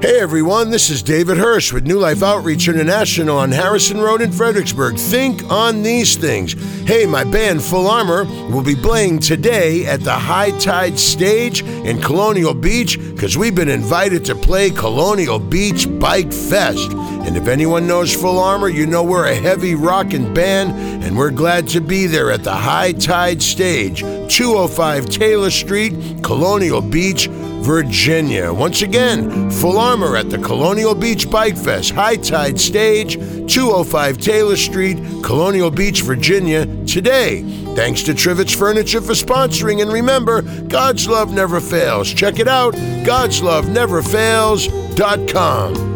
Hey everyone, this is David Hirsch with New Life Outreach International on Harrison Road in Fredericksburg. Think on these things. Hey, my band Full Armor will be playing today at the High Tide Stage in Colonial Beach because we've been invited to play Colonial Beach Bike Fest. And if anyone knows Full Armor, you know we're a heavy rockin' band, and we're glad to be there at the High Tide Stage, 205 Taylor Street, Colonial Beach, Virginia. Once again, Full Armor at the Colonial Beach Bike Fest, High Tide Stage, 205 Taylor Street, Colonial Beach, Virginia, today. Thanks to Trivets Furniture for sponsoring, and remember, God's love never fails. Check it out, godsloveneverfails.com.